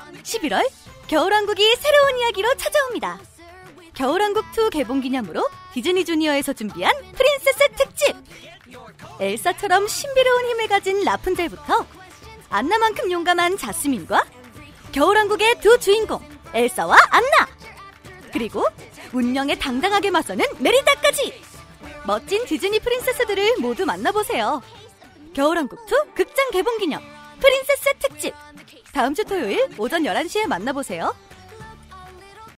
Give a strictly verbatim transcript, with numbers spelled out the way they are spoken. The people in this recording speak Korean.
십일월 겨울왕국이 새로운 이야기로 찾아옵니다. 겨울왕국 이 개봉 기념으로 디즈니 주니어에서 준비한 프린세스 특집! 엘사처럼 신비로운 힘을 가진 라푼젤부터 안나만큼 용감한 자스민과 겨울왕국의 두 주인공 엘사와 안나! 그리고 운명에 당당하게 맞서는 메리다까지! 멋진 디즈니 프린세스들을 모두 만나보세요. 겨울왕국 이 극장 개봉 기념 프린세스 특집! 다음 주 토요일 오전 열한 시에 만나보세요.